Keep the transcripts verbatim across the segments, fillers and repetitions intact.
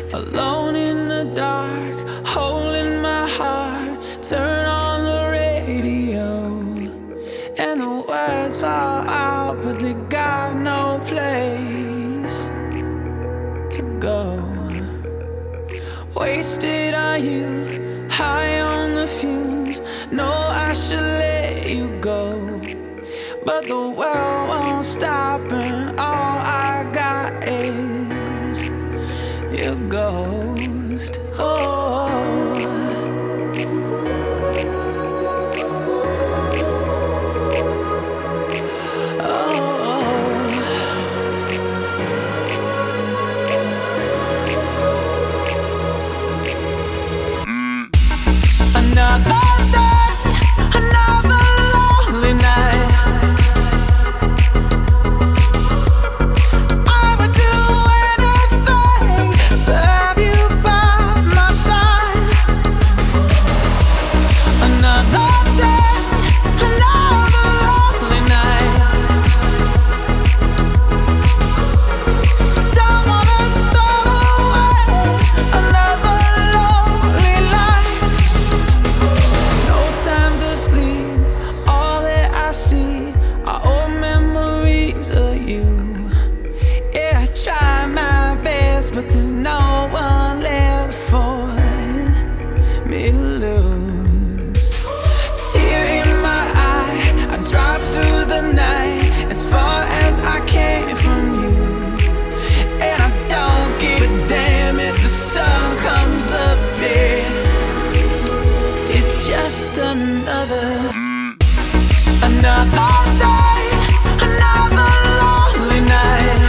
Alone in the dark, hole in my heart. Turn on the radio, and the words fall out, but they got no place to go. Wasted on you, high on the fumes. No, I should let you go, but the world won't stop, and all I got is your ghost. Oh, but there's no one left for me to lose. Tear in my eye, I drive through the night as far as I can from you, and I don't give a damn if the sun comes up here. It's just another, another day, another lonely night.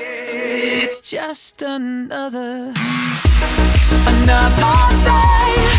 It's just another, another day.